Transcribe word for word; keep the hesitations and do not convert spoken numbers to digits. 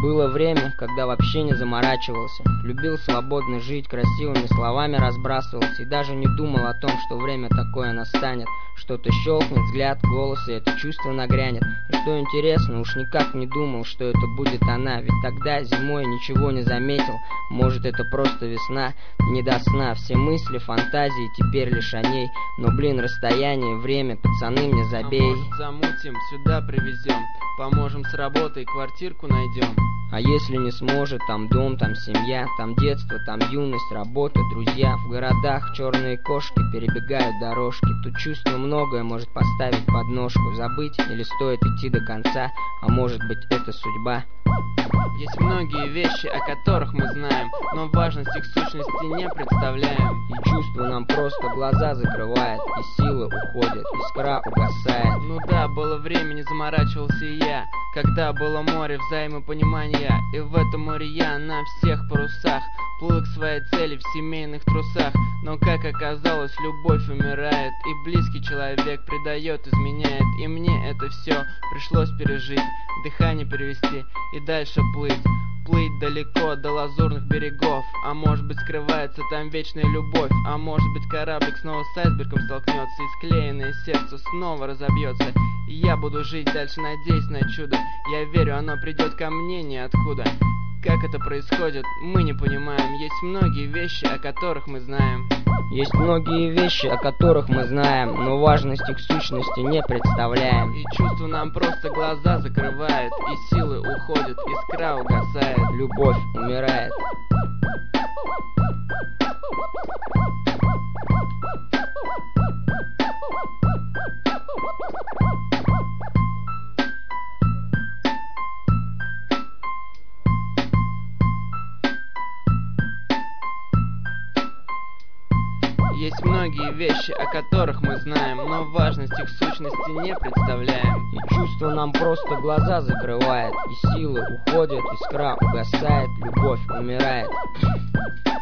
Было время, когда вообще не заморачивался. Любил свободно жить, красивыми словами разбрасывался. И даже не думал о том, что время такое настанет. Что-то щелкнет, взгляд, голос, и это чувство нагрянет. И что интересно, уж никак не думал, что это будет она. Ведь тогда зимой ничего не заметил. Может, это просто весна, не до сна. Все мысли, фантазии теперь лишь о ней. Но, блин, расстояние, время, пацаны, мне забей. А может, замутим, сюда привезем, поможем с работой, квартирку найдем. А если не сможет, там дом, там семья, там детство, там юность, работа, друзья. В городах черные кошки перебегают дорожки. Тут чувство многое может поставить подножку. Забыть или стоит идти до конца, а может быть это судьба. Есть многие вещи, о которых мы знаем, но важность их сущности не представляем. И чувство нам просто глаза закрывает, и силы уходят, искра угасает. Ну да, было время, не заморачивался и я, когда было море взаимопонимания. И в этом море я на всех парусах плыл к своей цели в семейных трусах. Но как оказалось, любовь умирает, и близкий человек предает, изменяет. И мне это все пришлось пережить, дыхание перевести и дальше плыть. Плыть далеко до лазурных берегов. А может быть, скрывается там вечная любовь. А может быть, кораблик снова с айсбергом столкнется, и склеенное сердце снова разобьется. И я буду жить дальше, надеясь на чудо. Я верю, оно придет ко мне ниоткуда. Как это происходит, мы не понимаем. Есть многие вещи, о которых мы знаем. Есть многие вещи, о которых мы знаем, но важность их сущности не представляем. И чувство нам просто глаза закрывает, и силы уходят, искра угасает, любовь умирает. Есть многие вещи, о которых мы знаем, но важность их сущности не представляем. И чувство нам просто глаза закрывает, и силы уходят, искра угасает, любовь умирает.